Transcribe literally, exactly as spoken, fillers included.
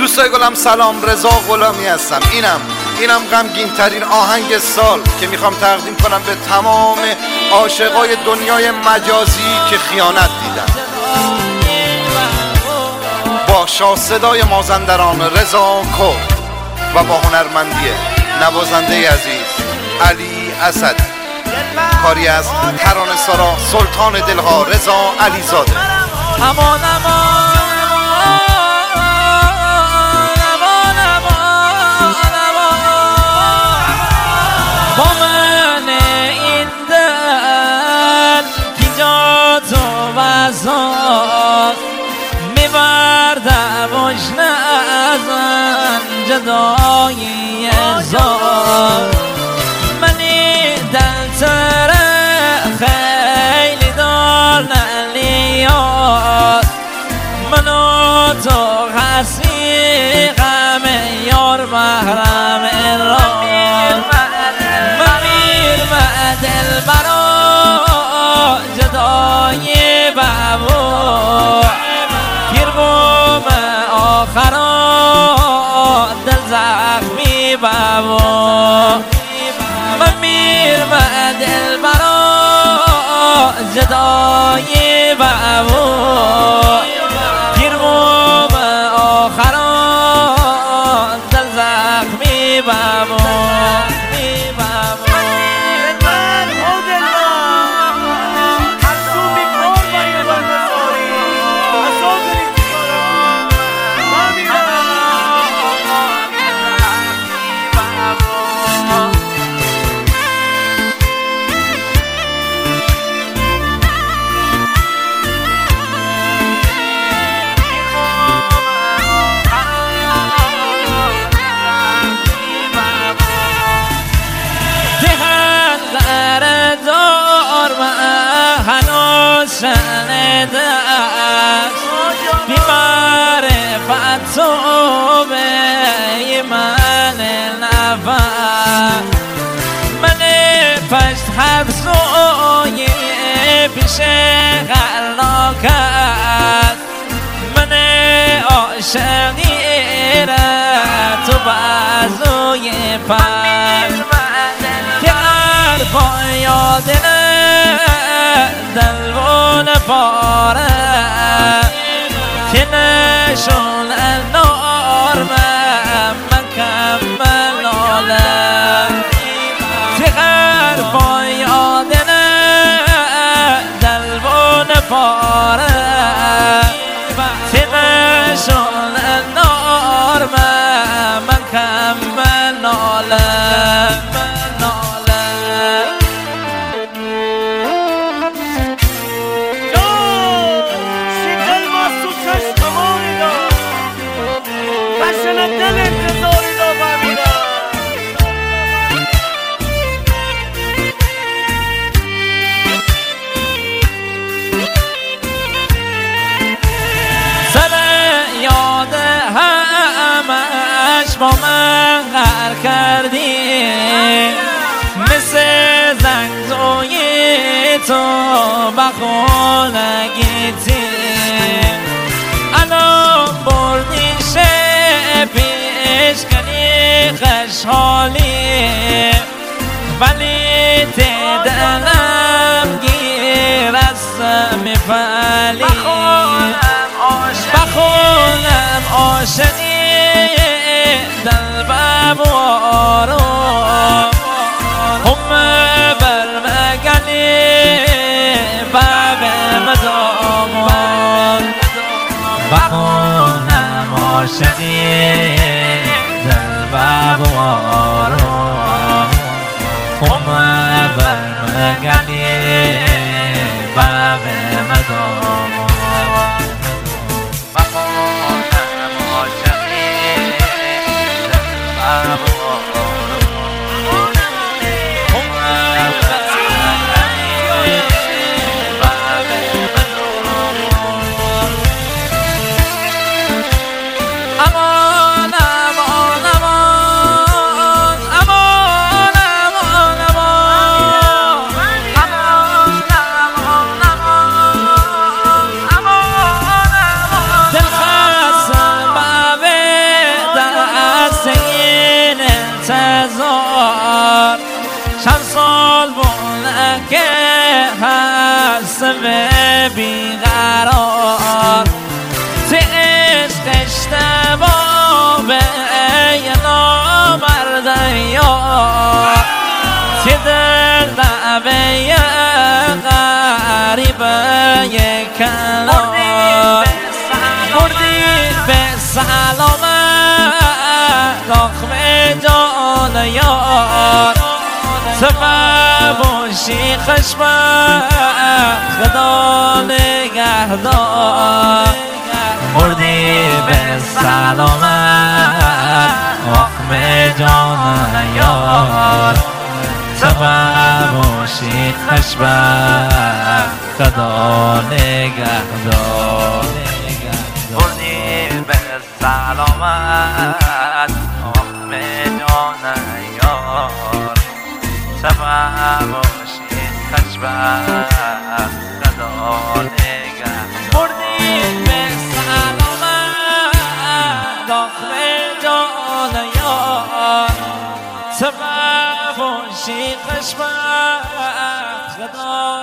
دوستای گلم سلام، رضا غلامی هستم. اینم اینم غمگین ترین آهنگ سال که میخوام تقدیم کنم به تمام عاشقای دنیای مجازی که خیانت دیدن. با شاه صدای مازندران رضا کرد و با هنرمندی نوازنده عزیز علی اسدی، کاری از ترانه سرا سلطان دلها رضا علیزاده. امان امان با من این دل کی جا تو وزاد میبردم اجنه ازن جدایی زاد منی دل تره خیلی دار نلیاد منو تو حسی غم یار محرم را دل برا جدای بابو پیرگوم آخرا دل زخمی بابو ممیر و دل برا جدای بابو پیرگوم آخرا دل زخمی بابو. شنیده است بی‌معرفت تو به من نفس من پشت حبسوی پیش خلاق است من عاشقی را تو بازوی پس که حرفا یادنه دلوان پاره که نشون نار من کمل ناله که حرفا یادنه دلوان پاره که نشون نار من کمل ناله. با من غر کردی مثل زنگزوی تو بخونگیتی الان بردی پیش کنی خشحالی ولی تدلم گیر از میفلی بخونم عاشقی دل بابوارو هم بر مگلی باب مدامان بخونم عاشقی دل بابوارو هم بر مگلی باب مدامان باشی خوشبخت خدا نگهدار مردی به سلامت آخم جان یار سبب باشی خوشبخت خدا نگهدار مردی به سلامت آخم جان یار سبب باشی خوشبخت خدا نگهدار مردی به سلامت آخم جان یار سبب باشی خوشبخت خدا